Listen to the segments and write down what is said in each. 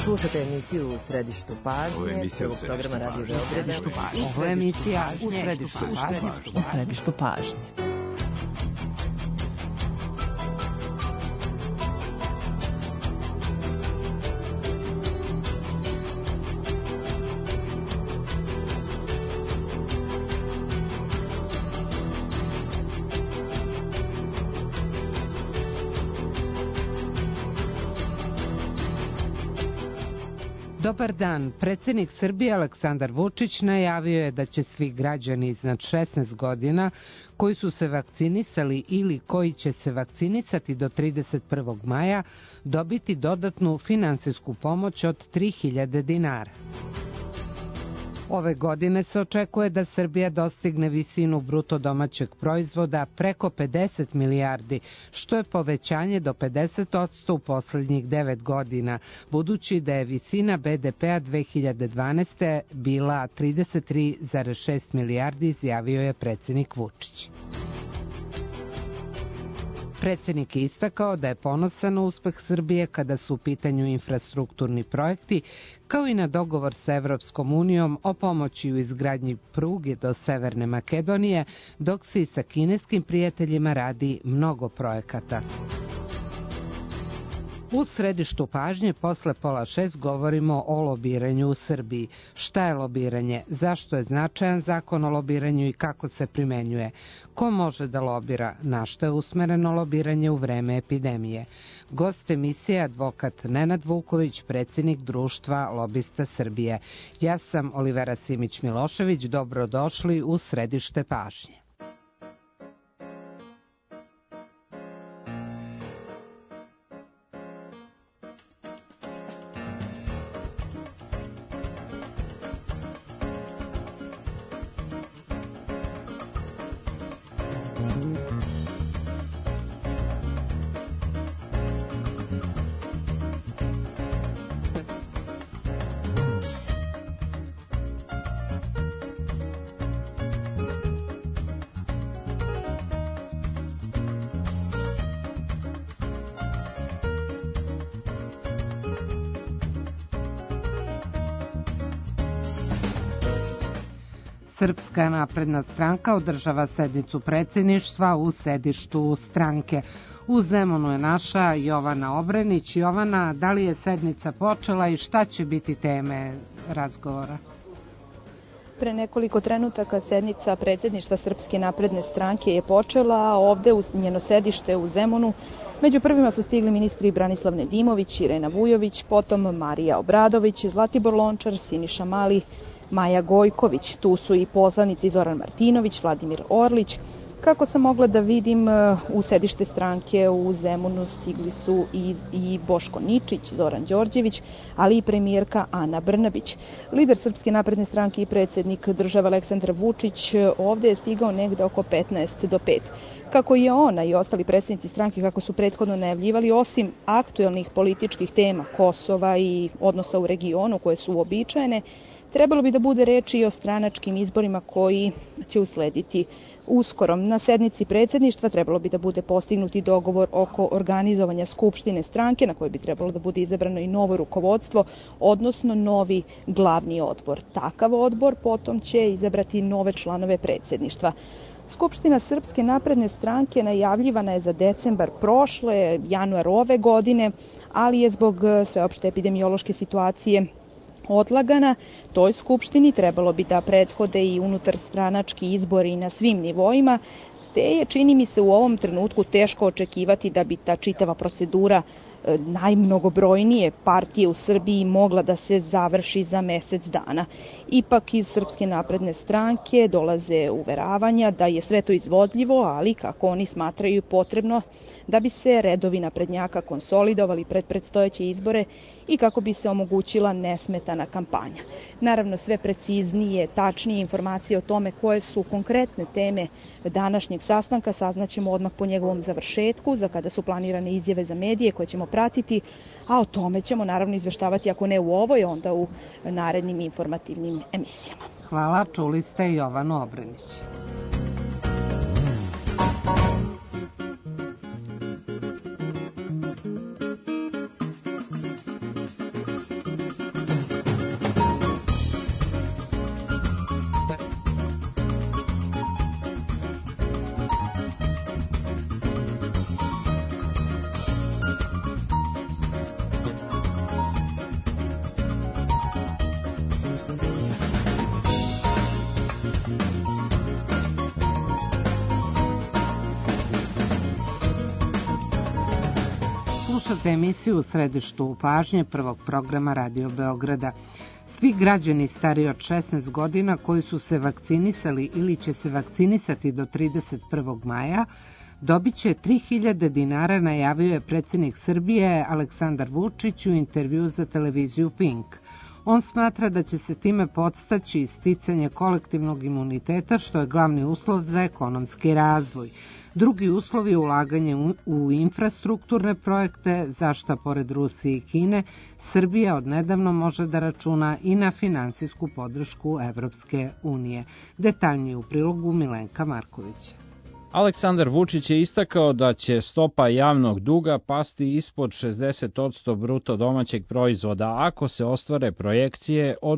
Slušate emisiju U središtu pažnje, celog programa Radio Beograda. Ovo je emisija U središtu pažnje. U središtu pažnje. Dobar dan. Predsjednik Srbije Aleksandar Vučić najavio je da će svi građani iznad 16 godina koji su se vakcinisali ili koji će se vakcinisati do 31. maja dobiti dodatnu finansijsku pomoć od 3.000 dinara. Ove godine se očekuje da Srbija dostigne visinu bruto domaćeg proizvoda preko 50 milijardi, što je povećanje do 50% u poslednjih 9 godina, budući da je visina BDP-a 2012. bila 33,6 milijardi, izjavio je predsjednik Vučić. Predsjednik je istakao da je ponosan na uspeh Srbije kada su u pitanju infrastrukturni projekti, kao i na dogovor sa Evropskom unijom o pomoći u izgradnji pruge do Severne Makedonije, dok se i sa kineskim prijateljima radi mnogo projekata. U središtu pažnje posle 5:30 govorimo o lobiranju u Srbiji. Šta je lobiranje? Zašto je značajan zakon o lobiranju i kako se primenjuje? Ko može da lobira? Na šta je usmereno lobiranje u vreme epidemije? Gost emisije je advokat Nenad Vuković, predsjednik društva Lobista Srbije. Ja sam Olivera Simić-Milošević. Dobrodošli u središte pažnje. Srpska napredna stranka održava sednicu predsjedništva u sedištu stranke. U Zemunu je naša Jovana Obrenić. Jovana, da li je sednica počela i šta će biti teme razgovora? Pre nekoliko trenutaka sednica predsjedništva Srpske napredne stranke je počela, a ovde u njeno sedište u Zemunu među prvima su stigli ministri Branislav Nedimović, Irena Vujović, potom Marija Obradović, Zlatibor Lončar, Siniša Mali, Maja Gojković. Tu su i poslanici Zoran Martinović, Vladimir Orlić. Kako sam mogla da vidim, u sedište stranke u Zemunu stigli su i Boško Ničić, Zoran Đorđević, ali i premijerka Ana Brnabić. Lider Srpske napredne stranke i predsjednik države Aleksandar Vučić ovde je stigao negde oko 15 do 5. Kako je ona i ostali predsjednici stranke, kako su prethodno najavljivali, osim aktuelnih političkih tema Kosova i odnosa u regionu koje su uobičajene, trebalo bi da bude reči i o stranačkim izborima koji će uslediti uskoro. Na sednici predsjedništva trebalo bi da bude postignuti dogovor oko organizovanja skupštine stranke, na kojoj bi trebalo da bude izabrano i novo rukovodstvo, odnosno novi glavni odbor. Takav odbor potom će izabrati nove članove predsjedništva. Skupština Srpske napredne stranke najavljivana je za decembar prošle, januar ove godine, ali je zbog sveopšte epidemiološke situacije odlagana. Toj skupštini trebalo bi da prethode i unutar stranački izbori na svim nivoima, te je, čini mi se, u ovom trenutku teško očekivati da bi ta čitava procedura najmnogobrojnije partije u Srbiji mogla da se završi za mesec dana. Ipak iz Srpske napredne stranke dolaze uveravanja da je sve to izvodljivo, ali kako oni smatraju potrebno da bi se redovi naprednjaka konsolidovali pred predstojeće izbore i kako bi se omogućila nesmetana kampanja. Naravno, sve preciznije, tačnije informacije o tome koje su konkretne teme današnjeg sastanka saznaćemo odmah po njegovom završetku, za kada su planirane izjave za medije koje ćemo pratiti, a o tome ćemo naravno izveštavati, ako ne u ovoj, onda u narednim informativnim emisijama. Hvala, čuli ste Jovanu Obrenić. Slušate emisiju U središtu pažnje prvog programa Radio Beograda. Svi građani stariji od 16 godina koji su se vakcinisali ili će se vakcinisati do 31. maja dobit će 3.000 dinara, najavio je predsjednik Srbije Aleksandar Vučić u intervju za televiziju Pink. On smatra da će se time podstaći sticanje kolektivnog imuniteta, što je glavni uslov za ekonomski razvoj. Drugi uslov je ulaganje u infrastrukturne projekte, za šta pored Rusije i Kine, Srbija odnedavno može da računa i na finansijsku podršku Evropske unije. Detaljnije u prilogu Milenka Marković. Aleksandar Vučić je istakao da će stopa javnog duga pasti ispod 60% bruto domaćeg proizvoda ako se ostvare projekcije od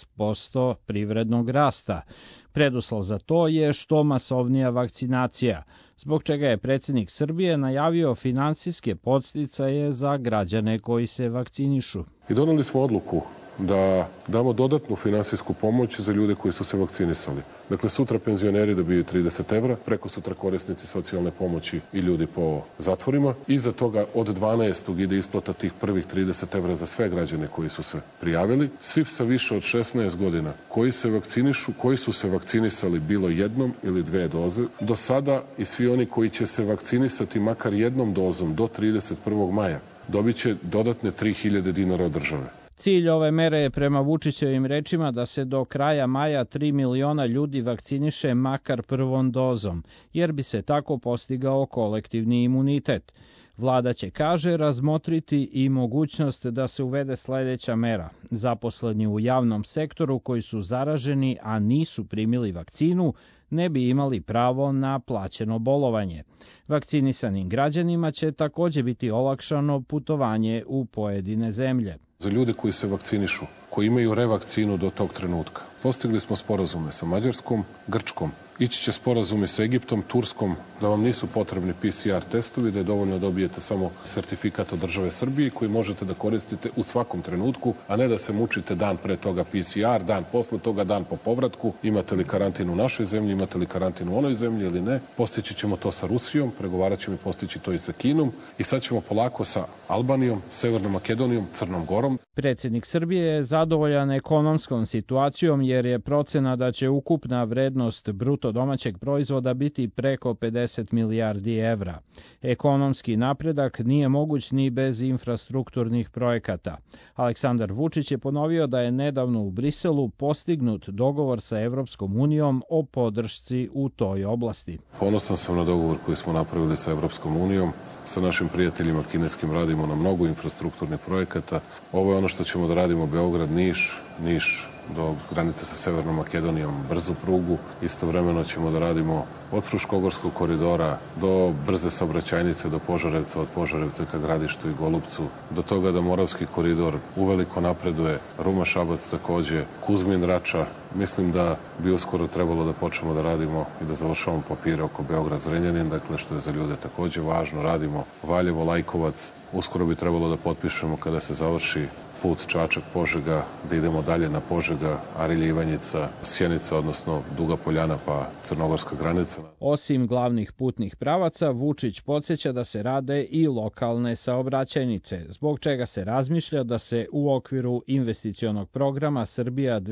6% privrednog rasta. Preduslov za to je što masovnija vakcinacija, zbog čega je predsjednik Srbije najavio finansijske podsticaje za građane koji se vakcinišu. I doneli smo odluku da damo dodatnu finansijsku pomoć za ljude koji su se vakcinisali. Dakle, sutra penzioneri dobiju 30 evra, preko sutra korisnici socijalne pomoći i ljudi po zatvorima. Iza toga od 12. ide isplata tih prvih 30 evra za sve građane koji su se prijavili. Svi sa više od 16 godina koji se vakcinišu, koji su se vakcinisali bilo jednom ili dve doze, do sada i svi oni koji će se vakcinisati makar jednom dozom do 31. maja dobit će dodatne 3.000 dinara od države. Cilj ove mere je prema Vučićevim rečima da se do kraja maja 3 miliona ljudi vakciniše makar prvom dozom, jer bi se tako postigao kolektivni imunitet. Vlada će, kaže, razmotriti i mogućnost da se uvede sledeća mera. Zaposleni u javnom sektoru koji su zaraženi, a nisu primili vakcinu, ne bi imali pravo na plaćeno bolovanje. Vakcinisanim građanima će takođe biti olakšano putovanje u pojedine zemlje. Za ljude koji se vakcinišu, koji imaju revakcinu do tog trenutka, postigli smo sporazume sa Mađarskom, Grčkom. Ići će sporazumi sa Egiptom, Turskom, da vam nisu potrebni PCR testovi, da je dovoljno dobijete samo sertifikat od države Srbije koji možete da koristite u svakom trenutku, a ne da se mučite dan pre toga PCR, dan posle toga, dan po povratku. Imate li karantin u našoj zemlji, imate li karantin u onoj zemlji ili ne. Postići ćemo to sa Rusijom, pregovarat ćemo i postići to i sa Kinom i sad ćemo polako sa Albanijom, Severnom Makedonijom, Crnom Gorom. Predsjednik Srbije je zadovoljan ekonomskom situacijom jer je procena da će ukupna vrednost bruto domaćeg proizvoda biti preko 50 milijardi evra. Ekonomski napredak nije moguć ni bez infrastrukturnih projekata. Aleksandar Vučić je ponovio da je nedavno u Briselu postignut dogovor sa Evropskom unijom o podršci u toj oblasti. Ponosan sam na dogovor koji smo napravili sa Evropskom unijom. Sa našim prijateljima kineskim radimo na mnogo infrastrukturnih projekata. Ovo je ono što ćemo da radimo Beograd-Niš, Niš do granice sa Severnom Makedonijom, brzu prugu. Istovremeno ćemo da radimo od Fruškogorskog koridora do brze saobraćajnice do Požarevca, od Požarevca ka Gradištu i Golupcu, do toga da Moravski koridor uveliko napreduje, Ruma-Šabac takođe, Kuzmin-Rača. Mislim da bi uskoro trebalo da počnemo da radimo i da završavamo papire oko Beograd-Zrenjanin, dakle što je za ljude takođe važno. Radimo Valjevo-Lajkovac, uskoro bi trebalo da potpišemo kada se završi put Čačak-Požega, da idemo dalje na Požega, Arilje-Ivanjica, Sjenica, odnosno Duga Poljana pa crnogorska granica. Osim glavnih putnih pravaca, Vučić podsjeća da se rade i lokalne saobraćajnice, zbog čega se razmišlja da se u okviru investicionog programa Srbija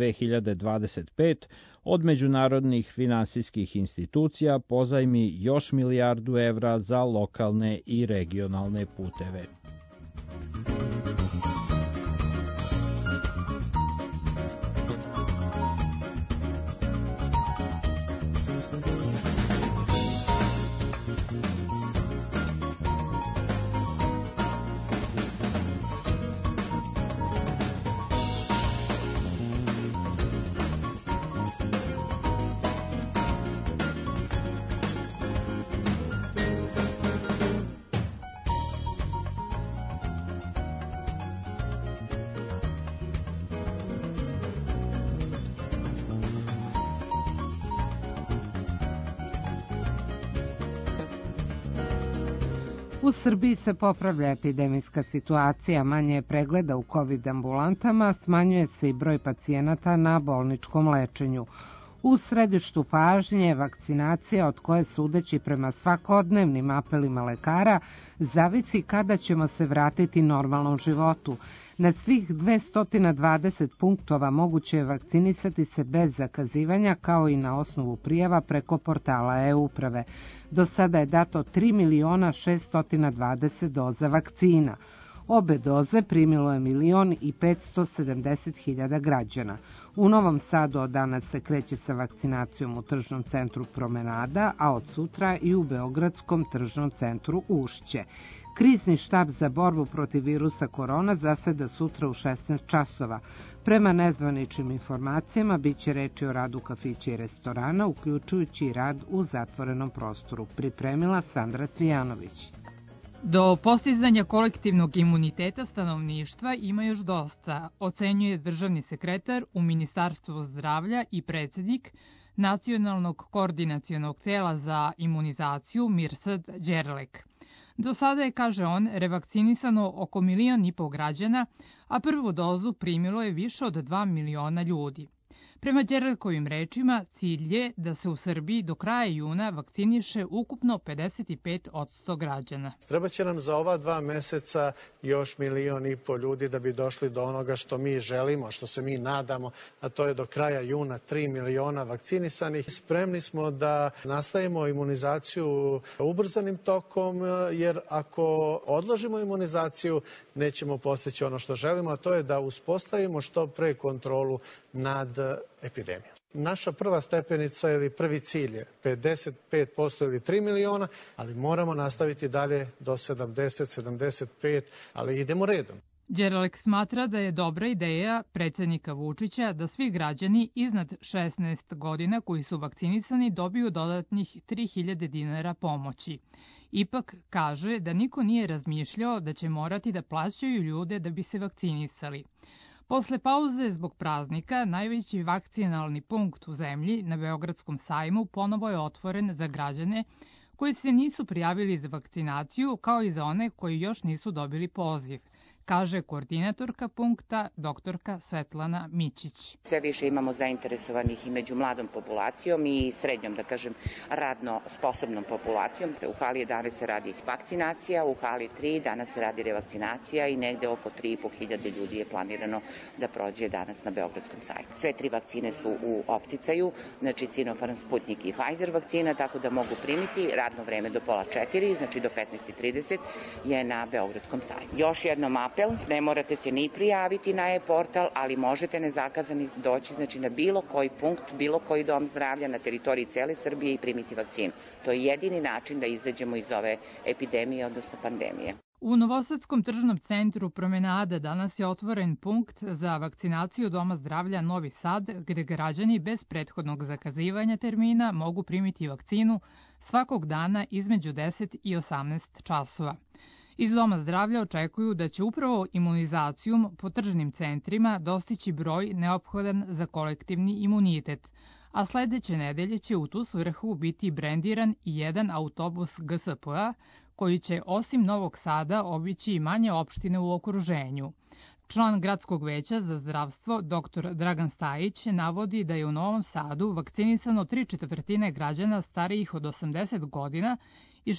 2025 od međunarodnih finansijskih institucija pozajmi još 1 milijardu evra za lokalne i regionalne puteve. U Srbiji se popravlja epidemijska situacija, manje je pregleda u COVID ambulantama, smanjuje se i broj pacijenata na bolničkom lečenju. U središtu pažnje je vakcinacija od koje, sudeći prema svakodnevnim apelima lekara, zavisi kada ćemo se vratiti normalnom životu. Na svih 220 punktova moguće je vakcinisati se bez zakazivanja, kao i na osnovu prijava preko portala e-uprave. Do sada je dato 3.620.000 doza vakcina. Obe doze primilo je 1.570.000 građana. U Novom Sadu od danas se kreće sa vakcinacijom u tržnom centru Promenada, a od sutra i u Beogradskom tržnom centru Ušće. Krizni štab za borbu protiv virusa korona zaseda sutra u 16 časova. Prema nezvaničnim informacijama biće reči o radu kafića i restorana, uključujući i rad u zatvorenom prostoru. Pripremila Sandra Cvijanović. Do postizanja kolektivnog imuniteta stanovništva ima još dosta, ocenjuje državni sekretar u Ministarstvu zdravlja i predsjednik Nacionalnog koordinacionog tela za imunizaciju Mirsad Đerlek. Do sada je, kaže on, revakcinisano oko 1,5 miliona građana, a prvu dozu primilo je više od 2 miliona ljudi. Prema Đerlekovim rečima, cilj je da se u Srbiji do kraja juna vakciniše ukupno 55% građana. Treba će nam za ova 2 meseca još 1,5 miliona ljudi da bi došli do onoga što mi želimo, što se mi nadamo, a to je do kraja juna 3 miliona vakcinisanih. Spremni smo da nastavimo imunizaciju ubrzanim tokom, jer ako odložimo imunizaciju, nećemo postići ono što želimo, a to je da uspostavimo što pre kontrolu nad epidemijom. Naša prva stepenica ili prvi cilj je 55% ili 3 miliona, ali moramo nastaviti dalje do 70, 75, ali idemo redom. Đerlek smatra da je dobra ideja predsjednika Vučića da svi građani iznad 16 godina koji su vakcinisani dobiju dodatnih 3.000 dinara pomoći. Ipak kaže da niko nije razmišljao da će morati da plaćaju ljude da bi se vakcinisali. Posle pauze zbog praznika, najveći vakcinalni punkt u zemlji na Beogradskom sajmu ponovo je otvoren za građane koji se nisu prijavili za vakcinaciju, kao i za one koji još nisu dobili poziv, kaže koordinatorka punkta doktorka Svetlana Mićić. Sve više imamo zainteresovanih i među mladom populacijom i srednjom, da kažem, radno sposobnom populacijom. U hali 11 se radi vakcinacija, u hali 3 danas se radi revakcinacija i negde oko 3.500 ljudi je planirano da prođe danas na Beogradskom sajmu. Sve 3 vakcine su u opticaju, znači Sinopharm, Sputnik i Pfizer vakcina, tako da mogu primiti. Radno vreme do pola 4, znači do 15:30 je na Beogradskom sajmu. Još jednom apel, ne morate se ni prijaviti na e-portal, ali možete nezakazani doći, znači na bilo koji punkt, bilo koji dom zdravlja na teritoriji cele Srbije i primiti vakcinu. To je jedini način da izađemo iz ove epidemije, odnosno pandemije. U Novosadskom tržnom centru Promenada danas je otvoren punkt za vakcinaciju Doma zdravlja Novi Sad, gde građani bez prethodnog zakazivanja termina mogu primiti vakcinu svakog dana između 10 i 18 časova. Iz Doma zdravlja očekuju da će upravo imunizacijom po tržnim centrima dostići broj neophodan za kolektivni imunitet, a sledeće nedelje će u tu svrhu biti brendiran i jedan autobus GSP-a koji će osim Novog Sada obići i manje opštine u okruženju. Član Gradskog veća za zdravstvo dr. Dragan Stajić navodi da je u Novom Sadu vakcinisano 3/4 građana starijih od 80 godina i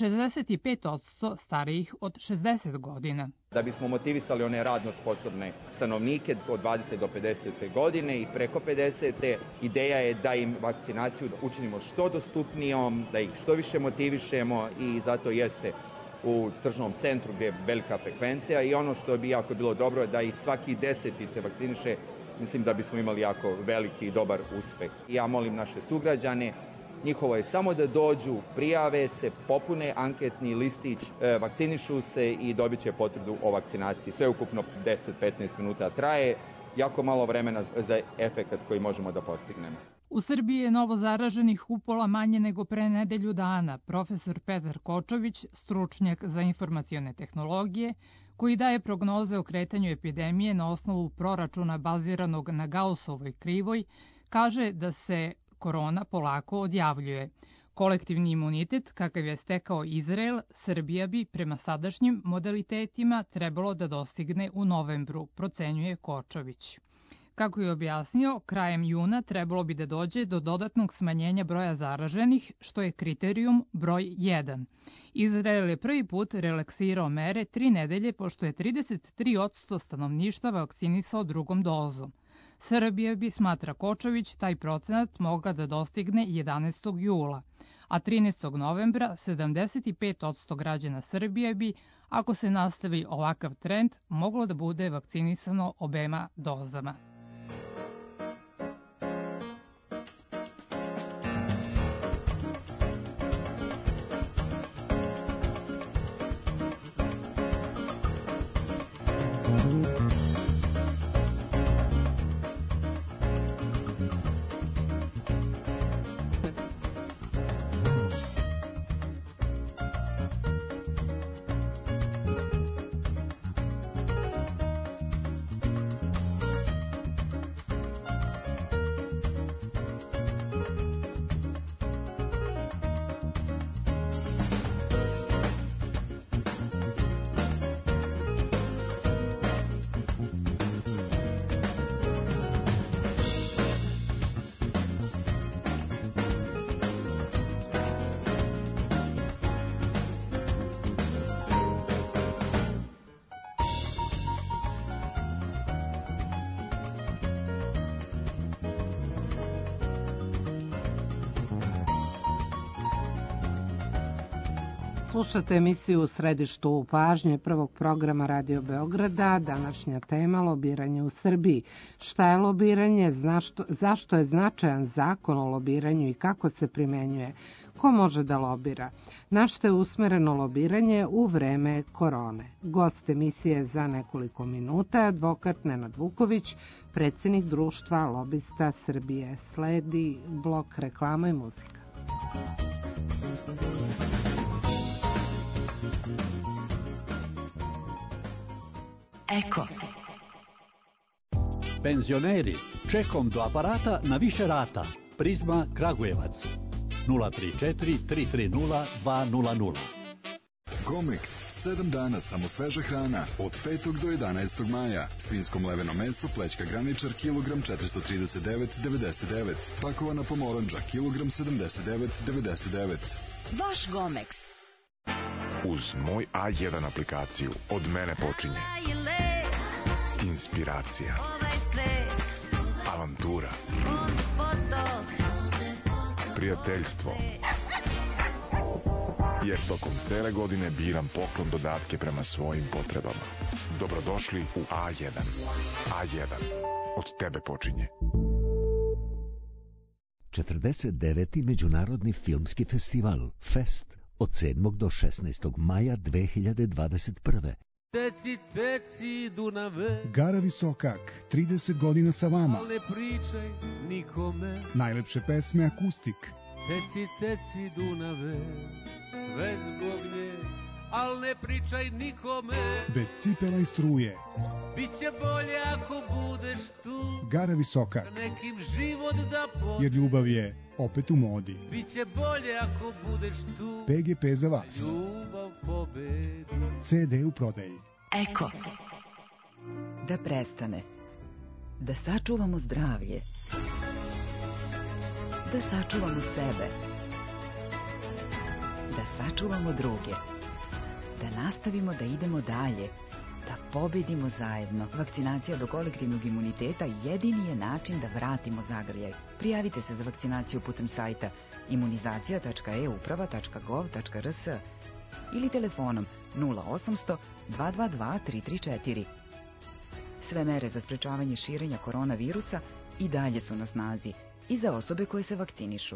65% starijih od 60 godina. Da bismo motivisali one radno sposobne stanovnike od 20 do 50 godine i preko 50. Ideja je da im vakcinaciju učinimo što dostupnijom, da ih što više motivišemo i zato jeste u tržnom centru gdje je velika frekvencija i ono što bi jako bilo dobro je da i svaki 10. se vakciniše, mislim da bismo imali jako veliki i dobar uspeh. Ja molim naše sugrađane, njihovo je samo da dođu, prijave se, popune anketni listić, vakcinišu se i dobit će potvrdu o vakcinaciji. Sve ukupno 10-15 minuta traje, jako malo vremena za efekat koji možemo da postignemo. U Srbiji je novo zaraženih upola manje nego pre nedelju dana. Profesor Petar Kočović, stručnjak za informacione tehnologije, koji daje prognoze o kretanju epidemije na osnovu proračuna baziranog na Gaussovoj krivoj, kaže da se korona polako odjavljuje. Kolektivni imunitet, kakav je stekao Izrael, Srbija bi prema sadašnjim modalitetima trebalo da dostigne u novembru, procenjuje Kočović. Kako je objasnio, krajem juna trebalo bi da dođe do dodatnog smanjenja broja zaraženih, što je kriterijum broj 1. Izrael je prvi put relaksirao mere 3 nedelje, pošto je 33% stanovništva vakcinisao drugom dozom. Srbija bi, smatra Kočović, taj procenat mogla da dostigne 11. jula, a 13. novembra 75% građana Srbije bi, ako se nastavi ovakav trend, moglo da bude vakcinisano obema dozama. Slušate emisiju u središtu pažnje prvog programa Radio Beograda. Današnja tema lobiranje u Srbiji. Šta je lobiranje, zašto je značajan zakon o lobiranju i kako se primenjuje? Ko može da lobira? Na šta je usmereno lobiranje u vreme korone? Gost emisije za nekoliko minuta je advokat Nenad Vuković, predsjednik društva lobista Srbije. Sledi blok reklama i muzika. Eko. Penzioneri, čekom do aparata na više rata. Prizma Kragujevac. 034 330 200. Gomex, 7 dana samo sveža hrana, od 5. do 11. maja. Svinjsko mleveno meso, plećka graničar, kilogram 439,99. Pakovana pomoranđa, kilogram 79,99. Vaš Gomex. Uz moj A1 aplikaciju od mene počinje inspiracija, avantura, prijateljstvo, jer tokom cele godine biram poklon dodatke prema svojim potrebama. Dobrodošli u A1. A1. Od tebe počinje. 49. Međunarodni filmski festival Fest od 7. do 16. maja 2021. Teci, teci, Dunave. Gara Visokak, 30 godina sa vama. Al ne pričaj nikome. Najlepše pesme akustik. Teci, teci, Dunave, sve zbog nje, al ne pričaj nikome. Bez cipela i struje. Biće bolje ako budeš tu. Gara Visokak. Nekim život da pobedi. Jer ljubav je opet u modi. Biće bolje ako budeš tu. PGP za vas. Ljubav pobedi. CD u prodaji. Eko. Da prestane. Da sačuvamo zdravlje. Da sačuvamo sebe. Da sačuvamo druge. Da nastavimo da idemo dalje. Da pobedimo zajedno. Vakcinacija do kolektivnog imuniteta jedini je način da vratimo zagrljaj. Prijavite se za vakcinaciju putem sajta imunizacija.euprava.gov.rs ili telefonom 0800 222 334. Sve mere za sprečavanje širenja koronavirusa i dalje su na snazi i za osobe koje se vakcinišu.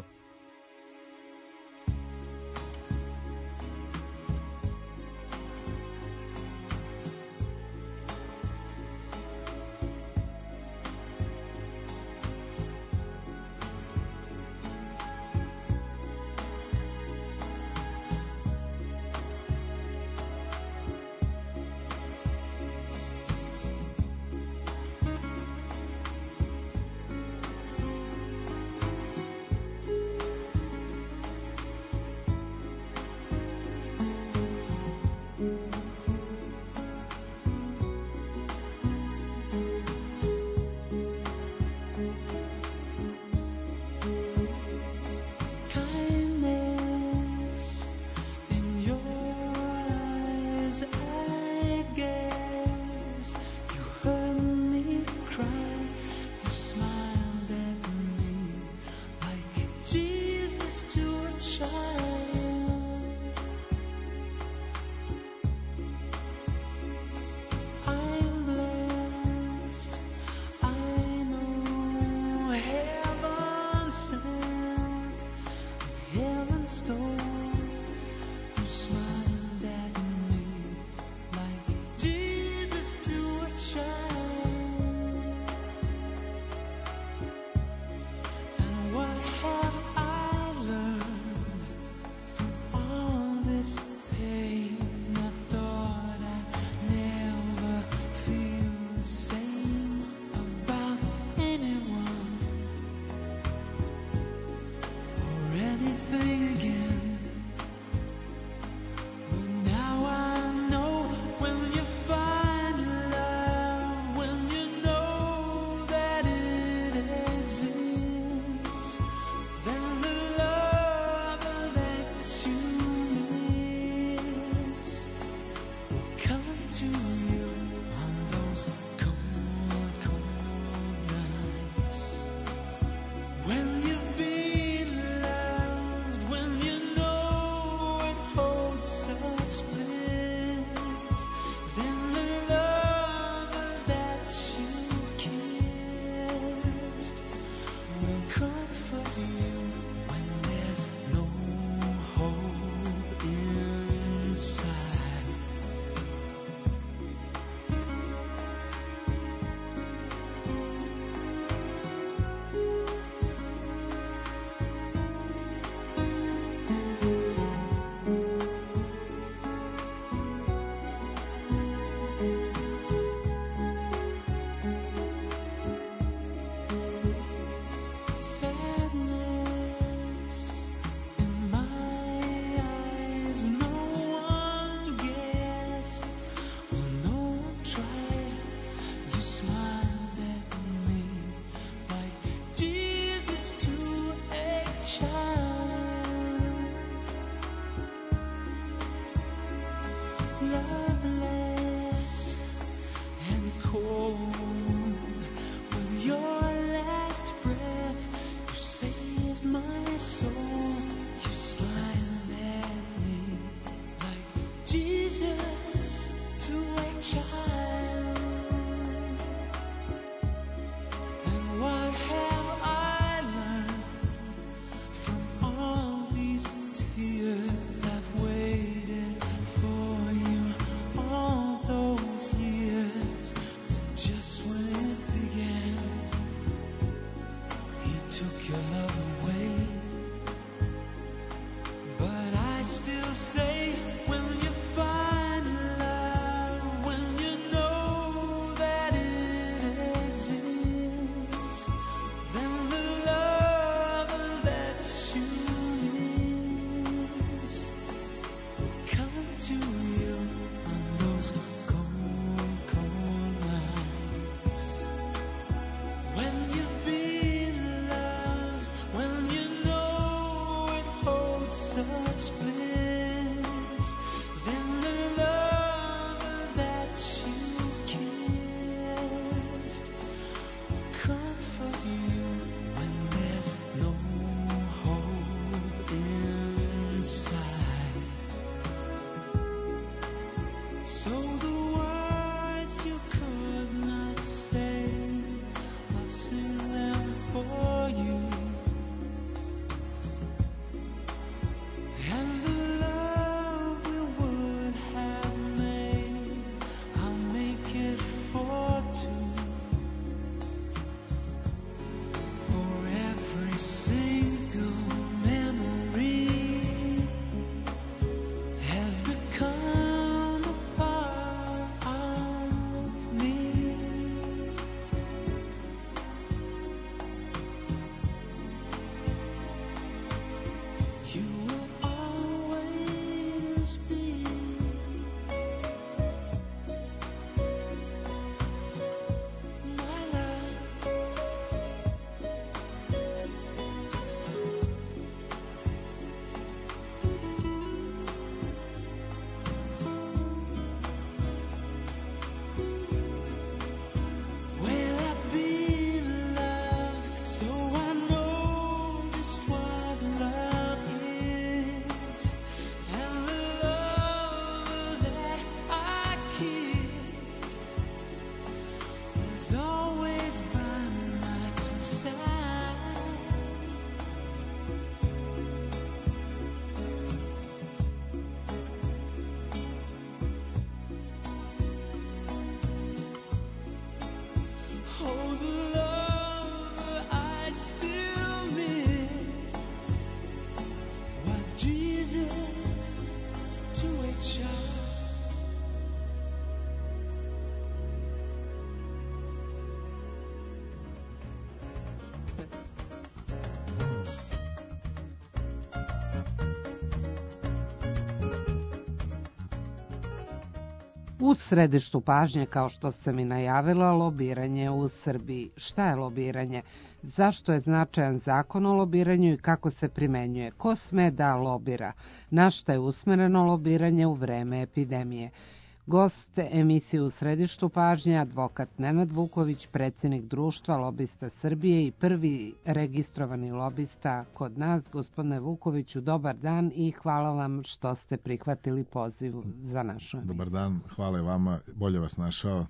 U središtu pažnje, kao što sam i najavila, lobiranje u Srbiji. Šta je lobiranje? Zašto je značajan zakon o lobiranju i kako se primenjuje? Ko sme da lobira? Na šta je usmereno lobiranje u vreme epidemije? Gost emisije u središtu pažnje, advokat Nenad Vuković, predsjednik Društva lobista Srbije i prvi registrovani lobista kod nas. Gospodine Vukoviću, dobar dan i hvala vam što ste prihvatili poziv za našu emisiju. Dobar dan, hvala vama, bolje vas našao.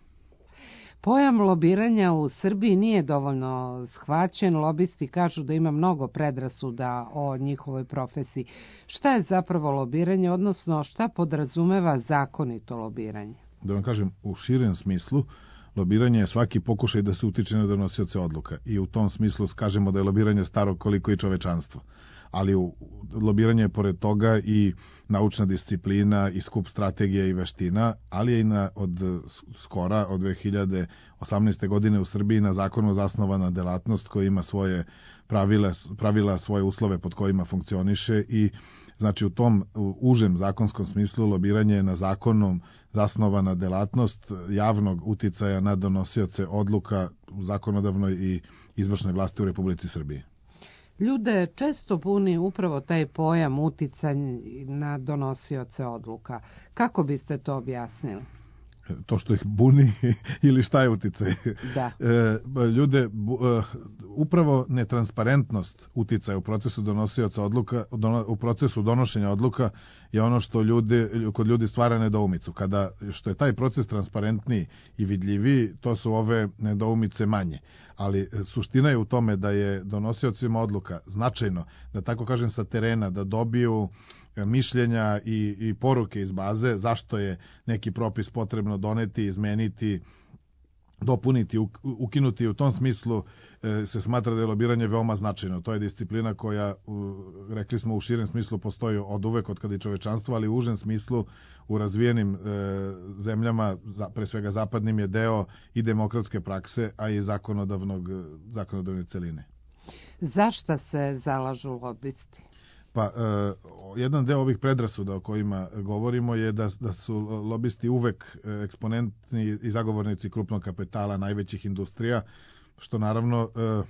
Pojam lobiranja u Srbiji nije dovoljno shvaćen. Lobisti kažu da ima mnogo predrasuda o njihovoj profesiji. Šta je zapravo lobiranje, odnosno šta podrazumeva zakonito lobiranje? Da vam kažem, u širem smislu, lobiranje je svaki pokušaj da se utiče na donosioce odluka i u tom smislu kažemo da je lobiranje staro koliko i čovečanstvo. Ali lobiranje je pored toga i naučna disciplina i skup strategija i veština, ali je i od 2018. godine u Srbiji na zakonu zasnovana delatnost koja ima svoje pravila, svoje uslove pod kojima funkcioniše i znači u tom užem zakonskom smislu lobiranje je na zakonom zasnovana delatnost javnog uticaja na donosioce odluka u zakonodavnoj i izvršnoj vlasti u Republici Srbiji. Ljude često buni upravo taj pojam uticaj na donosioce odluka. Kako biste to objasnili? to što ih buni ili šta je uticaj. Da. Ljude, upravo netransparentnost uticaja u procesu donosioca odluka, u procesu donošenja odluka je ono što kod ljudi stvara nedoumicu. Što je taj proces transparentniji i vidljiviji, to su ove nedoumice manje. Ali suština je u tome da je donosiocima odluka značajno, da tako kažem sa terena, da dobiju mišljenja i poruke iz baze zašto je neki propis potrebno doneti, izmeniti, dopuniti, ukinuti. U tom smislu se smatra da je lobiranje veoma značajno. To je disciplina koja, rekli smo, u širem smislu postoji od uvek, od kada je čovečanstvo, ali u užem smislu u razvijenim zemljama, pre svega zapadnim, je deo i demokratske prakse, a i zakonodavne celine. Zašto se zalažu lobisti? Pa, jedan deo ovih predrasuda o kojima govorimo je da su lobisti uvek eksponentni i zagovornici krupnog kapitala, najvećih industrija, što naravno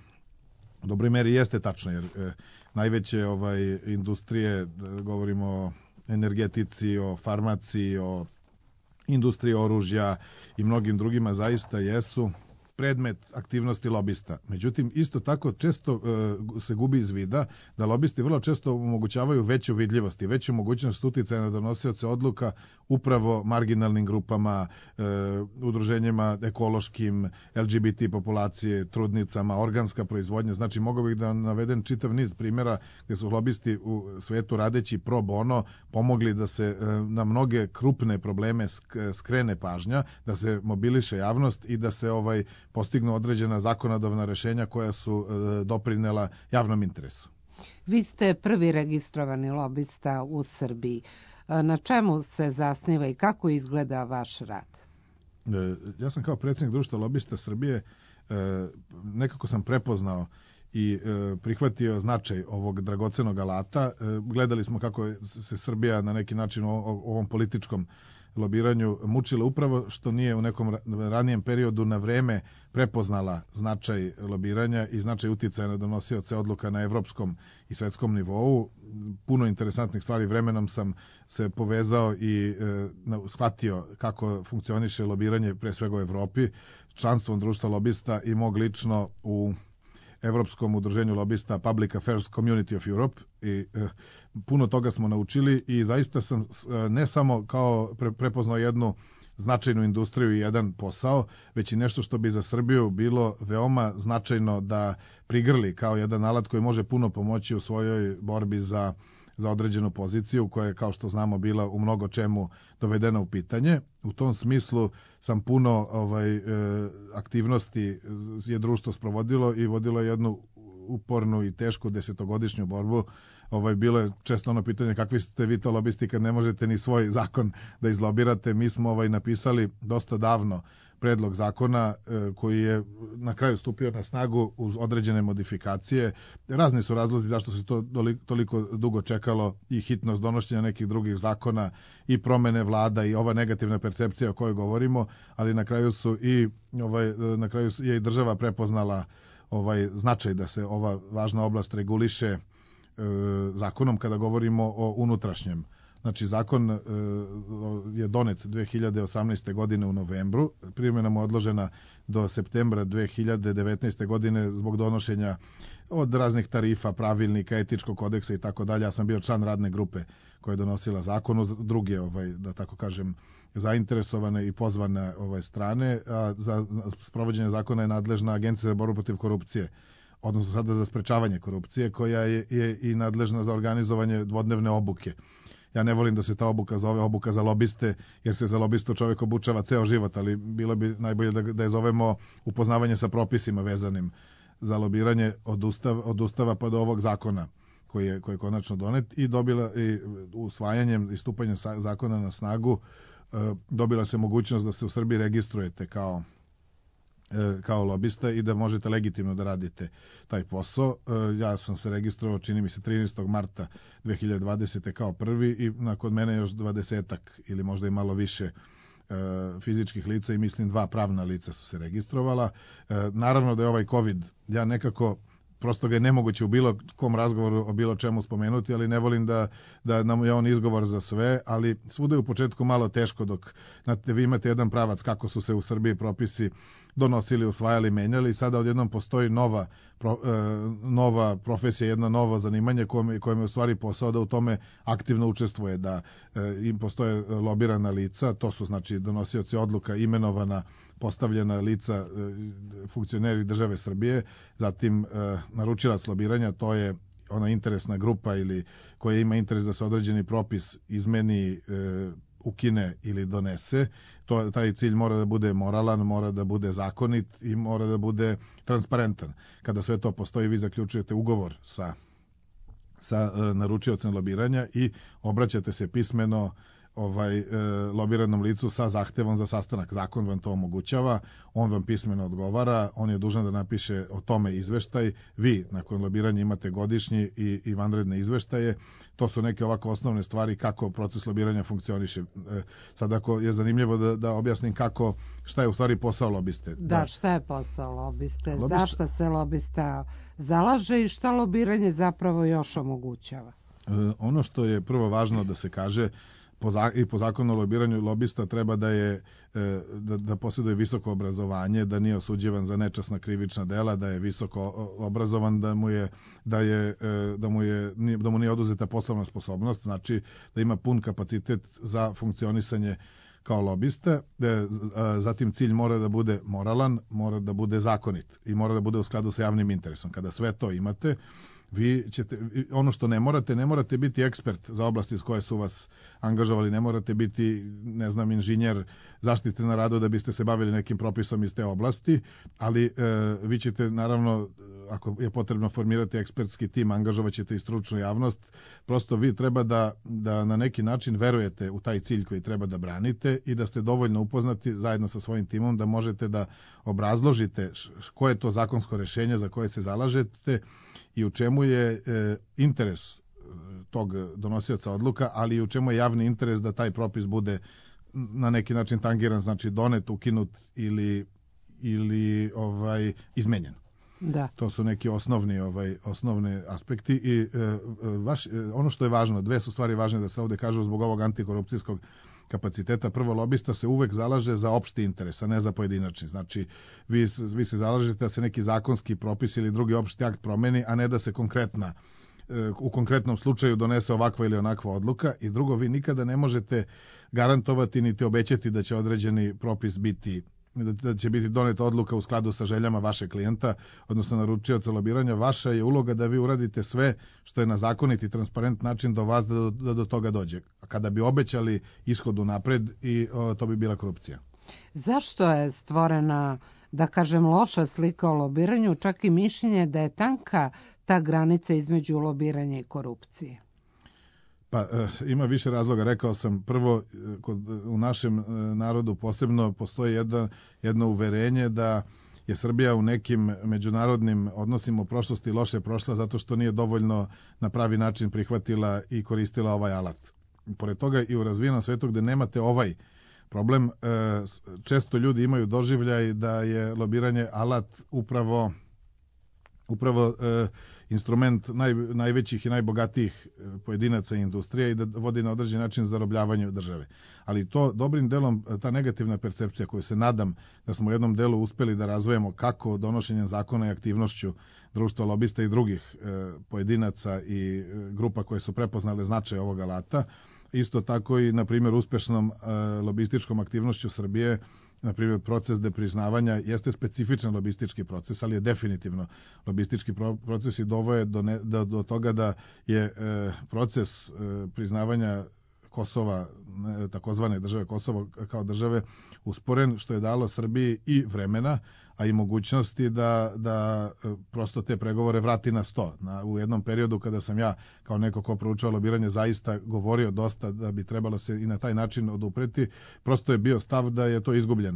u dobroj meri jeste tačno, jer najveće industrije, govorimo o energetici, o farmaciji, o industriji oružja i mnogim drugima, zaista jesu predmet aktivnosti lobista. Međutim, isto tako često se gubi iz vida da lobisti vrlo često omogućavaju veću vidljivost i veću mogućnost uticaja na donosioce odluka upravo marginalnim grupama, udruženjima ekološkim, LGBT populacije, trudnicama, organska proizvodnja. Znači, mogu bih da navedem čitav niz primjera gdje su lobisti u svetu radeći pro bono pomogli da se na mnoge krupne probleme skrene pažnja, da se mobiliše javnost i da se postignu određena zakonodavna rešenja koja su doprinela javnom interesu. Vi ste prvi registrovani lobista u Srbiji. Na čemu se zasniva i kako izgleda vaš rad? Ja sam kao predsjednik Društva lobista Srbije, nekako sam prepoznao i prihvatio značaj ovog dragocenog alata. Gledali smo kako se Srbija na neki način u ovom političkom lobiranju mučila upravo što nije u nekom ranijem periodu na vreme prepoznala značaj lobiranja i značaj uticaja na donosioce odluka na evropskom i svetskom nivou. Puno interesantnih stvari, vremenom sam se povezao i shvatio kako funkcioniše lobiranje pre svega u Evropi, članstvom Društva lobista i mog lično u Evropskom udruženju lobista Public Affairs Community of Europe i puno toga smo naučili i zaista sam ne samo kao prepoznao jednu značajnu industriju i jedan posao, već i nešto što bi za Srbiju bilo veoma značajno da prigrli kao jedan alat koji može puno pomoći u svojoj borbi za određenu poziciju koja je, kao što znamo, bila u mnogo čemu dovedena u pitanje. U tom smislu sam puno aktivnosti je društvo sprovodilo i vodilo jednu upornu i tešku 10-godišnju borbu. Bilo je često ono pitanje kakvi ste vi to lobisti kad ne možete ni svoj zakon da izlobirate. Mi smo napisali dosta davno predlog zakona koji je na kraju stupio na snagu uz određene modifikacije. Razni su razlozi zašto se to toliko dugo čekalo i hitnost donošenja nekih drugih zakona i promene vlada i ova negativna percepcija o kojoj govorimo, ali na kraju je i država prepoznala značaj da se ova važna oblast reguliše zakonom kada govorimo o unutrašnjem. Znači, zakon je donet 2018. godine u novembru, primjena mu je odložena do septembra 2019. godine zbog donošenja od raznih tarifa, pravilnika, etičkog kodeksa i tako dalje. Ja sam bio član radne grupe koja je donosila zakon uz druge, da tako kažem, zainteresovane i pozvane strane, a za sprovođenje zakona je nadležna Agencija za borbu protiv korupcije, odnosno sada za sprečavanje korupcije, koja je i nadležna za organizovanje dvodnevne obuke. Ja ne volim da se ta obuka zove obuka za lobiste, jer se za lobistu čovjek obučava ceo život, ali bilo bi najbolje da je zovemo upoznavanje sa propisima vezanim za lobiranje od Ustava pa do ovog zakona koji je konačno donet i dobila i usvajanjem i stupanjem zakona na snagu dobila se mogućnost da se u Srbiji registrujete kao lobista i da možete legitimno da radite taj posao. Ja sam se registrovao, čini mi se, 13. marta 2020. kao prvi i nakon mene još 20-ak ili možda i malo više fizičkih lica i mislim 2 pravna lica su se registrovala. Naravno da je ovaj COVID, ja nekako prosto ga je nemoguće u bilo kom razgovoru o bilo čemu spomenuti, ali ne volim da nam je on izgovor za sve, ali svuda je u početku malo teško dok vi imate jedan pravac kako su se u Srbiji propisi donosili, usvajali, menjali, sada odjednom postoji nova profesija, jedno novo zanimanje kojem je u stvari posao da u tome aktivno učestvuje, da im postoje lobirana lica, to su znači donosioci odluka, imenovana, postavljena lica, funkcioneri države Srbije, zatim naručilac lobiranja, to je ona interesna grupa ili koja ima interes da se određeni propis izmeni, ukine ili donese. Taj cilj mora da bude moralan, mora da bude zakonit i mora da bude transparentan. Kada sve to postoji, vi zaključujete ugovor sa naručiocem lobiranja i obraćate se pismeno lobiranom licu sa zahtevom za sastanak. Zakon vam to omogućava, on vam pismeno odgovara, on je dužan da napiše o tome izveštaj. Vi nakon lobiranja imate godišnji i vanredne izveštaje. To su neke ovako osnovne stvari kako proces lobiranja funkcioniše. Sad ako je zanimljivo da objasnim šta je u stvari posao lobiste. Da, šta je posao lobiste? Zašto se lobista zalaže i šta lobiranje zapravo još omogućava? Ono što je prvo važno da se kaže, i po zakonu o lobiranju, lobista treba da posjeduje visoko obrazovanje, da nije osuđivan za nečasna krivična dela, da je visoko obrazovan, da mu nije oduzeta poslovna sposobnost, znači da ima pun kapacitet za funkcionisanje kao lobista. Zatim cilj mora da bude moralan, mora da bude zakonit i mora da bude u skladu sa javnim interesom. Kada sve to imate, vi ćete, ono što ne morate biti ekspert za oblasti iz koje su vas angažovali, ne morate biti, inženjer zaštite na radu da biste se bavili nekim propisom iz te oblasti, ali vi ćete, naravno, ako je potrebno formirati ekspertski tim, angažovat ćete i stručnu javnost, prosto vi treba da na neki način verujete u taj cilj koji treba da branite i da ste dovoljno upoznati zajedno sa svojim timom da možete da obrazložite koje je to zakonsko rešenje za koje se zalažete i u čemu je interes tog donosioca odluka, ali i u čemu je javni interes da taj propis bude na neki način tangiran, znači donet, ukinut ili izmenjen. Da. To su neki osnovni aspekti i ono što je važno, dve su stvari važne da se ovde kažu zbog ovog antikorupcijskog kapaciteta. Prvo, lobista se uvek zalaže za opšti interes, a ne za pojedinačni. Znači, vi se zalažete da se neki zakonski propis ili drugi opšti akt promeni, a ne da se u konkretnom slučaju donese ovakva ili onakva odluka. I drugo, vi nikada ne možete garantovati niti obećati da će određeni propis da će biti doneta odluka u skladu sa željama vašeg klijenta, odnosno naručioca lobiranja. Vaša je uloga da vi uradite sve što je na zakonit i transparent način do vas da do toga dođe. A kada bi obećali ishod unapred, to bi bila korupcija. Zašto je stvorena, da kažem, loša slika o lobiranju, čak i mišljenje da je tanka ta granica između lobiranja i korupcije? Pa ima više razloga. Rekao sam, prvo, u našem narodu posebno postoji jedno uverenje da je Srbija u nekim međunarodnim odnosima u prošlosti loše prošla zato što nije dovoljno na pravi način prihvatila i koristila ovaj alat. Pored toga i u razvijenom svetu gde nemate ovaj problem, često ljudi imaju doživljaj da je lobiranje alat upravo instrument najvećih i najbogatijih pojedinaca i industrija i da vodi na određen način zarobljavanju države. Ali to dobrim delom, ta negativna percepcija koju se nadam da smo u jednom delu uspeli da razvijemo kako donošenjem zakona i aktivnošću društva lobista i drugih pojedinaca i grupa koje su prepoznale značaj ovog alata, isto tako i, na primjer, uspešnom lobističkom aktivnošću Srbije. Na primjer, proces depriznavanja jeste specifičan lobistički proces, ali je definitivno lobistički proces i dovoje do toga da je proces priznavanja Kosova, takozvane države Kosovo kao države, usporen, što je dalo Srbiji i vremena, a i mogućnosti da prosto te pregovore vrati na sto. U jednom periodu kada sam ja, kao neko ko proučava lobiranje, zaista govorio dosta da bi trebalo se i na taj način odupreti, prosto je bio stav da je to izgubljena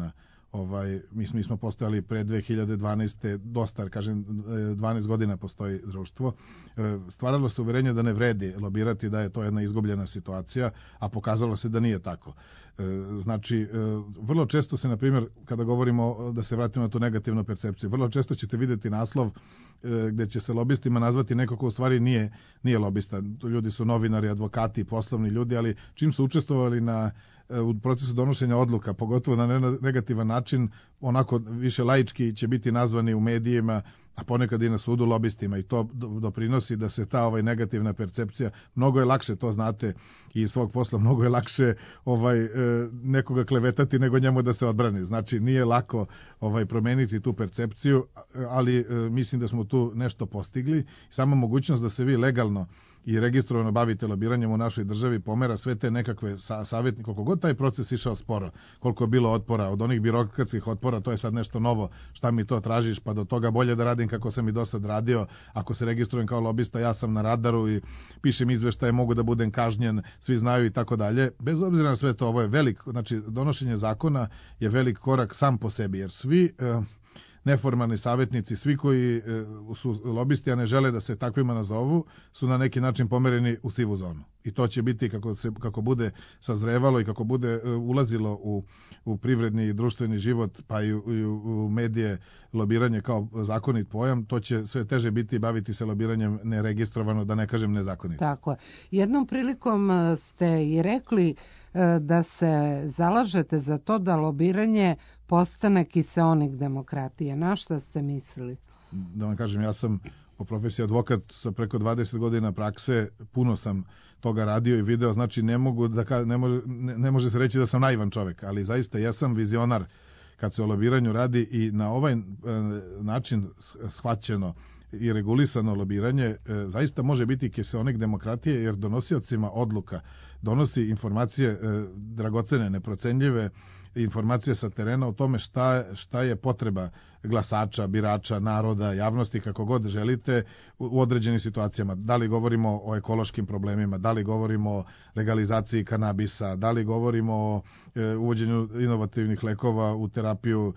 mi smo postojali pre 2012. dosta, kažem, 12 godina postoji društvo. Stvaralo se uverenje da ne vredi lobirati, da je to jedna izgubljena situacija, a pokazalo se da nije tako. Znači, vrlo često se, na primjer, kada govorimo da se vratimo na tu negativnu percepciju, vrlo često ćete vidjeti naslov gde će se lobistima nazvati neko ko u stvari nije lobista. Ljudi su novinari, advokati, poslovni ljudi, ali čim su učestvovali u procesu donošenja odluka, pogotovo na negativan način, onako više laički će biti nazvani u medijima, a ponekad i na sudu lobistima, i to doprinosi da se ta negativna percepcija, mnogo je lakše, to znate iz svog posla, mnogo je lakše nekoga klevetati nego njemu da se odbrani. Znači nije lako promeniti tu percepciju, ali mislim da smo tu nešto postigli. Sama mogućnost da se vi legalno i registrovano bavite lobiranjem u našoj državi pomera sve te nekakve savjetnike, koliko god taj proces išao sporo, koliko je bilo otpora, od onih birokratskih otpora, to je sad nešto novo, šta mi to tražiš, pa do toga bolje da radim kako sam i do sad radio, ako se registrujem kao lobista, ja sam na radaru i pišem izveštaje, mogu da budem kažnjen, svi znaju i tako dalje. Bez obzira na sve to, ovo je velik, znači donošenje zakona je velik korak sam po sebi, jer svi neformalni savjetnici, svi koji su lobisti, a ne žele da se takvima nazovu, su na neki način pomereni u sivu zonu. I to će biti kako bude sazrevalo i kako bude ulazilo u privredni i društveni život, pa i u medije, lobiranje kao zakonit pojam, to će sve teže biti baviti se lobiranjem neregistrovano, da ne kažem nezakonito. Tako je. Jednom prilikom ste i rekli da se zalažete za to da lobiranje postane kiseonik demokratije. Na šta ste mislili? Da vam kažem, ja sam po profesiji advokat sa preko 20 godina prakse, puno sam toga radio i video, znači ne može se reći da sam naivan čovek, ali zaista ja sam vizionar kad se o lobiranju radi i na ovaj način shvaćeno i regulisano lobiranje zaista može biti kiseonik demokratije, jer donosiocima odluka donosi informacije dragocene, neprocenljive, informacije sa terena o tome šta je potreba glasača, birača, naroda, javnosti, kako god želite, u određenim situacijama. Da li govorimo o ekološkim problemima, da li govorimo o legalizaciji kanabisa, da li govorimo o uvođenju inovativnih lekova u terapiju,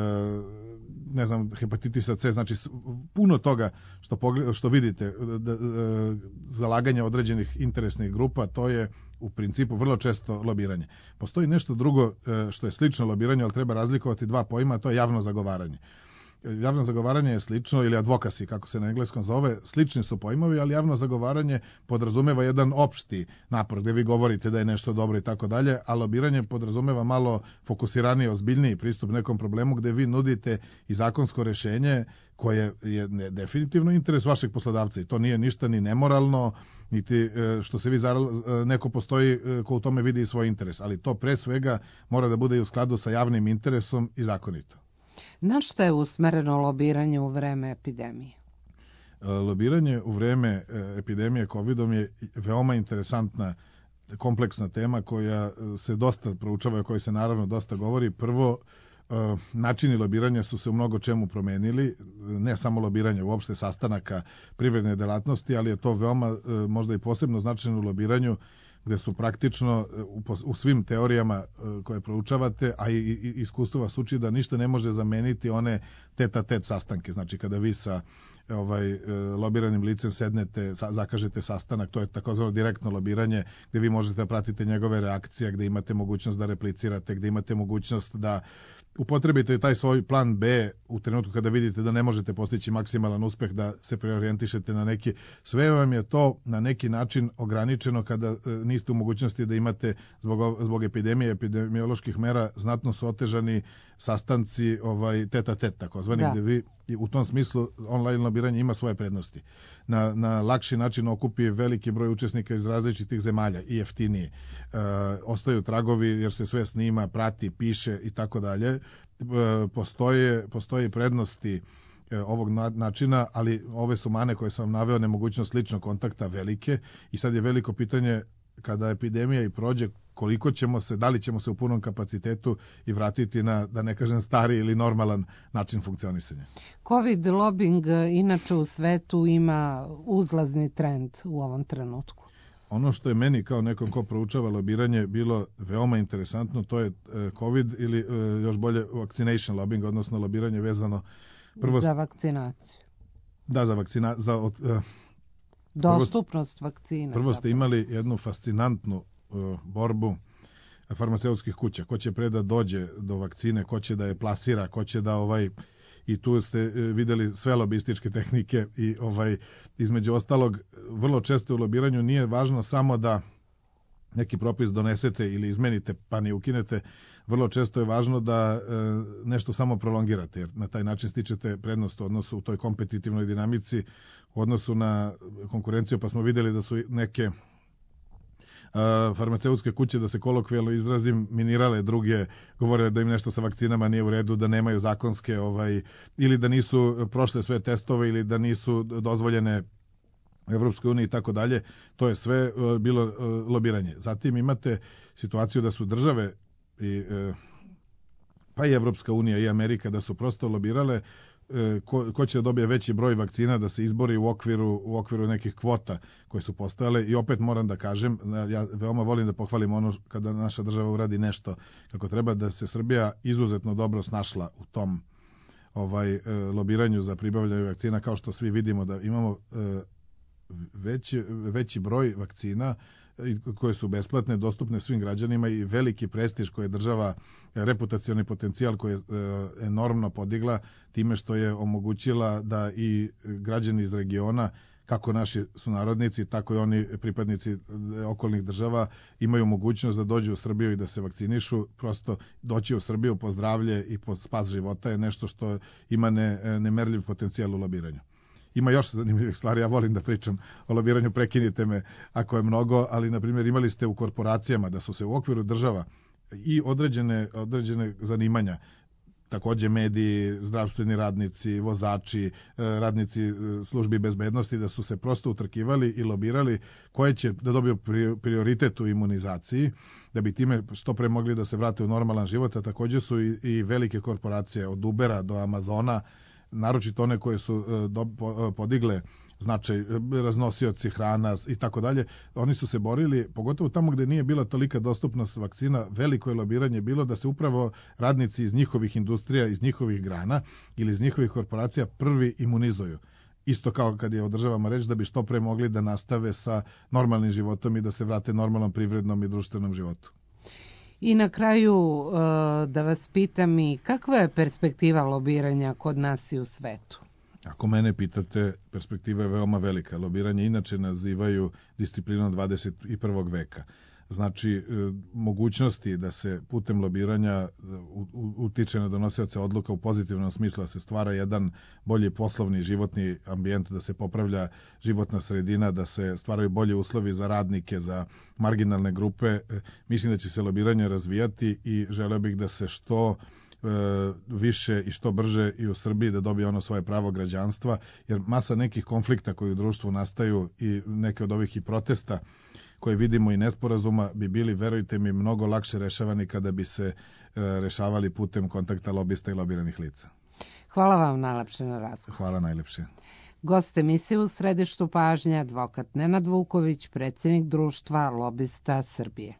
hepatitisa C, znači puno toga što vidite, zalaganje određenih interesnih grupa, to je u principu vrlo često lobiranje. Postoji nešto drugo što je slično lobiranju, ali treba razlikovati dva pojma, to je javno zagovaranje. Javno zagovaranje je slično, ili advocacy, kako se na engleskom zove, slični su pojmovi, ali javno zagovaranje podrazumeva jedan opšti napor gde vi govorite da je nešto dobro i tako dalje, a lobiranje podrazumeva malo fokusiraniji, ozbiljniji pristup nekom problemu gde vi nudite i zakonsko rešenje koje je definitivno interes vašeg poslodavca i to nije ništa ni nemoralno, niti što se vi neko postoji ko u tome vidi i svoj interes, ali to pre svega mora da bude i u skladu sa javnim interesom i zakonito. Na šta je usmereno lobiranje u vreme epidemije? Lobiranje u vreme epidemije COVID-om je veoma interesantna, kompleksna tema koja se dosta proučava i o kojoj se naravno dosta govori. Prvo, načini lobiranja su se u mnogo čemu promenili, ne samo lobiranje, uopšte sastanaka privredne delatnosti, ali je to veoma možda i posebno značajno u lobiranju, gde su praktično u svim teorijama koje proučavate, a i iskustvo vas uči da ništa ne može zameniti one tet-a-tet sastanke. Znači kada vi sa lobiranim licem sednete, zakažete sastanak, to je takozvano direktno lobiranje, gde vi možete da pratite njegove reakcije, gde imate mogućnost da replicirate, gde imate mogućnost da upotrebite taj svoj plan B u trenutku kada vidite da ne možete postići maksimalan uspeh, da se preorijentišete na neki. Sve vam je to na neki način ograničeno kada niste u mogućnosti da imate zbog epidemije, epidemioloških mera, znatno su otežani sastanci tet-a-tet, takozvani, gde vi u tom smislu online lobiranje ima svoje prednosti. Na lakši način okupi veliki broj učesnika iz različitih zemalja i jeftinije. Ostaju tragovi jer se sve snima, prati, piše i tako dalje. Postoje prednosti ovog načina, ali ove su mane koje sam vam naveo, nemogućnost ličnog kontakta velike i sad je veliko pitanje kada epidemija i prođe, da li ćemo se u punom kapacitetu i vratiti na, da ne kažem, stari ili normalan način funkcionisanja. COVID lobbying inače u svetu ima uzlazni trend u ovom trenutku. ono što je meni kao nekom ko proučava lobiranje bilo veoma interesantno, to je COVID ili još bolje vaccination lobbying, odnosno lobiranje vezano prvo za vakcinaciju. Da, za dostupnost vakcina. Prvo ste imali jednu fascinantnu borbu farmaceutskih kuća. Ko će pre da dođe do vakcine, ko će da je plasira, ko će da i tu ste videli sve lobističke tehnike i između ostalog vrlo često u lobiranju nije važno samo da neki propis donesete ili izmenite pa ni ukinete, vrlo često je važno da nešto samo prolongirate, jer na taj način stičete prednost u odnosu u toj kompetitivnoj dinamici u odnosu na konkurenciju, pa smo videli da su neke farmaceutske kuće, da se kolokvijalno izrazim, minirale druge, govore da im nešto sa vakcinama nije u redu, da nemaju zakonske ili da nisu prošle sve testove ili da nisu dozvoljene Evropskoj uniji i tako dalje. To je sve bilo lobiranje. Zatim imate situaciju da su države pa i Evropska unija i Amerika da su prosto lobirale ko će da dobije veći broj vakcina da se izbori u okviru nekih kvota koje su postojale. I opet moram da kažem, ja veoma volim da pohvalim ono kada naša država uradi nešto kako treba, da se Srbija izuzetno dobro snašla u tom lobiranju za pribavljanje vakcina, kao što svi vidimo da imamo veći broj vakcina koje su besplatne, dostupne svim građanima i veliki prestiž koje je država, reputacioni potencijal koji je enormno podigla time što je omogućila da i građani iz regiona, kako naši sunarodnici, tako i oni pripadnici okolnih država imaju mogućnost da dođu u Srbiju i da se vakcinišu. Prosto doći u Srbiju po zdravlje i po spas života je nešto što ima nemerljiv potencijal u lobiranju. Ima još zanimljivih stvari, ja volim da pričam o lobiranju, prekinite me ako je mnogo, ali na primjer imali ste u korporacijama da su se u okviru država i određene zanimanja, takođe mediji, zdravstveni radnici, vozači, radnici službi bezbednosti, da su se prosto utrkivali i lobirali koje će da dobiju prioritet u imunizaciji, da bi time što pre mogli da se vrate u normalan život, a takođe su i velike korporacije od Ubera do Amazona, naročito one koje su podigle značaj, raznosioci hrana i tako dalje, oni su se borili, pogotovo tamo gde nije bila tolika dostupnost vakcina, veliko je lobiranje bilo da se upravo radnici iz njihovih industrija, iz njihovih grana ili iz njihovih korporacija prvi imunizuju. Isto kao kad je o državama reč, da bi što pre mogli da nastave sa normalnim životom i da se vrate normalnom privrednom i društvenom životu. I na kraju da vas pitam i kakva je perspektiva lobiranja kod nas i u svetu? Ako mene pitate, perspektiva je veoma velika. Lobiranje inače nazivaju disciplinom 21. veka. Znači, mogućnosti da se putem lobiranja utiče na donosioce odluka u pozitivnom smislu, da se stvara jedan bolji poslovni životni ambijent, da se popravlja životna sredina, da se stvaraju bolji uslovi za radnike, za marginalne grupe. Mislim da će se lobiranje razvijati i želeo bih da se što više i što brže i u Srbiji da dobije ono svoje pravo građanstva, jer masa nekih konflikta koji u društvu nastaju i neke od ovih i protesta koje vidimo i nesporazuma bi bili, verujte mi, mnogo lakše rešavani kada bi se rešavali putem kontakta lobista i lobiranih lica. Hvala vam najlepše na razgovor. Hvala najlepše. Gost emisije u središtu pažnje advokat Nenad Vuković, predsjednik društva Lobista Srbije.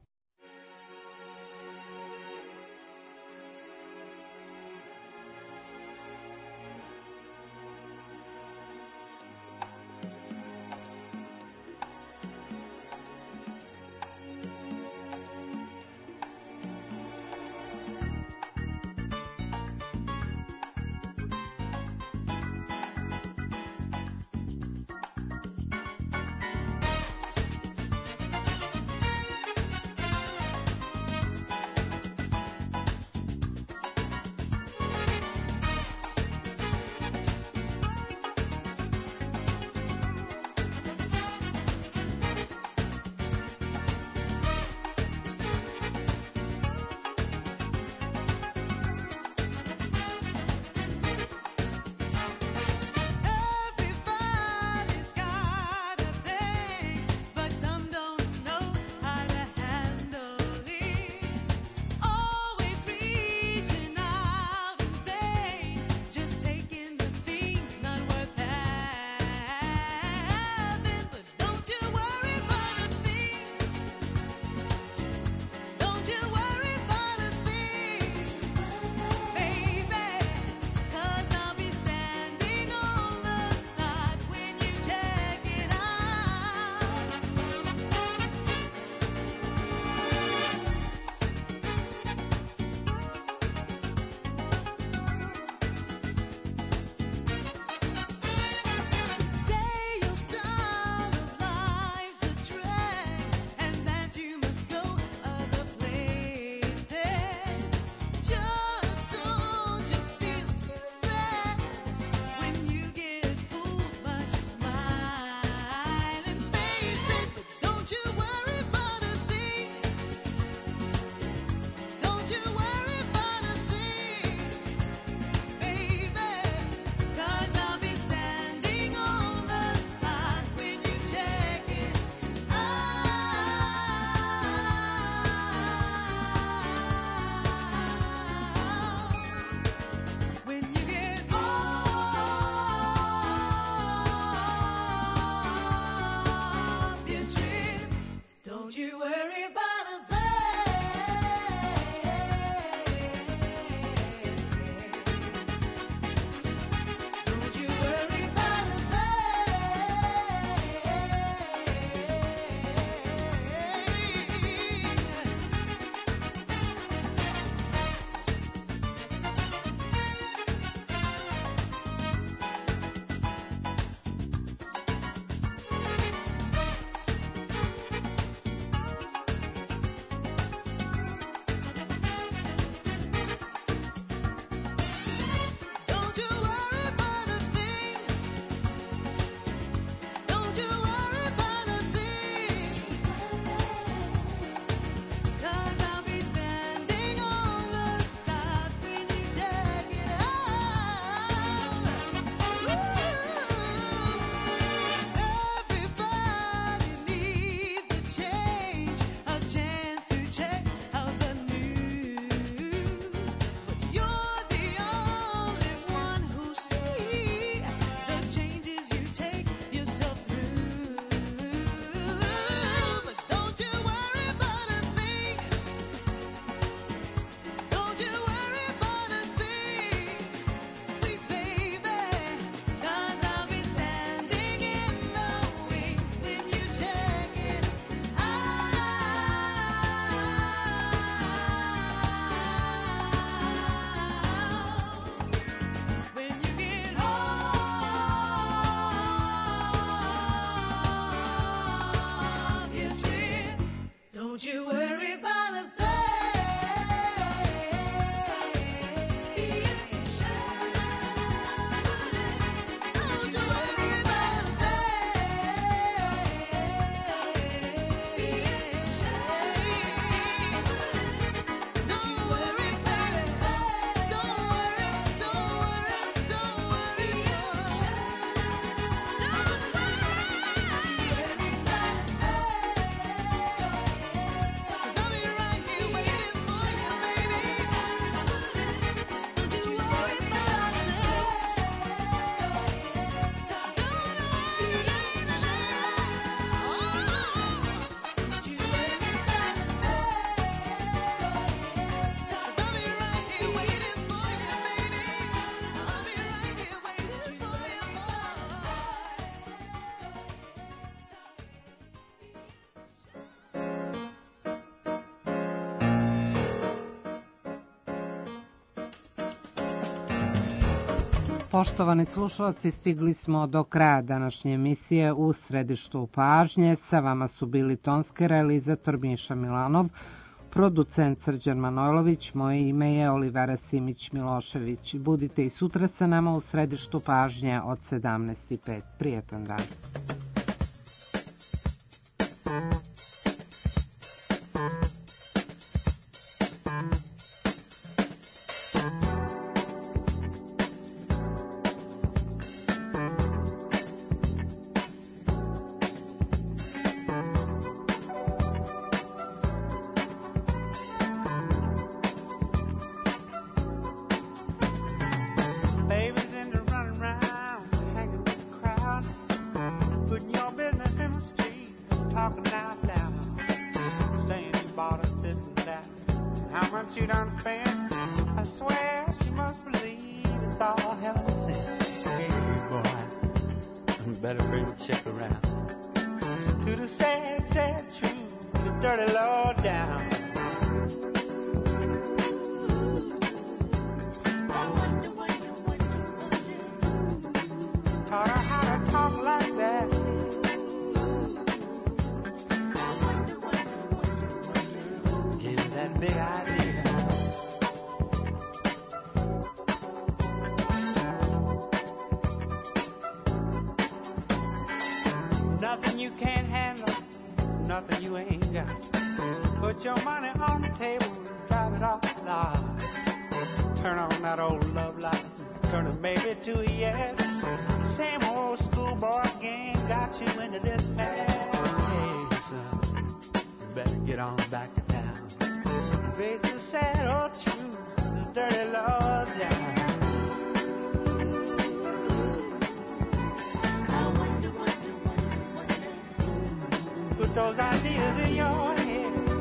Poštovani slušalci, stigli smo do kraja današnje emisije U središtu pažnje. Sa vama su bili tonski realizator Miša Milanov, producent Srđan Manojlović, moje ime je Olivera Simić-Milošević. Budite i sutra sa nama u središtu pažnje od 17:05. Prijetan dan. Nothing you can't handle, nothing you ain't got. Put your money on the table and drive it off the lot. Turn on that old love light, turn a maybe to a yes. Same old schoolboy game got you into this mess. Hey, son, you better get on back to town. Face the sad old truth, the dirty laws down. Put those ideas in your head.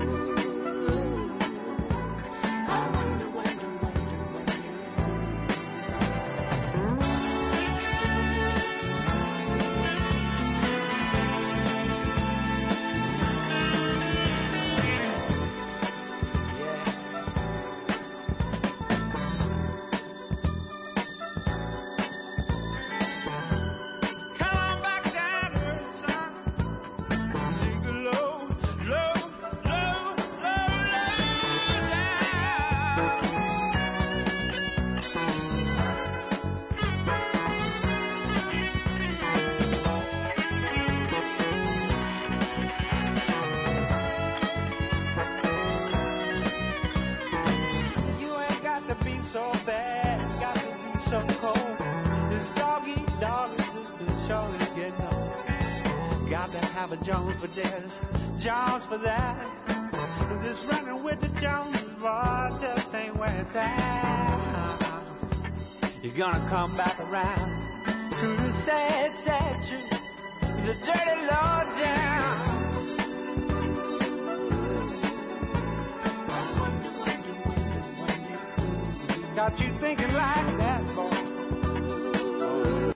Have a Jones for this, Jones for that. This running with the Joneses, boy, just ain't where it's at. You're gonna come back around to the sad, sad truth, the dirty law down. Got you thinking like that.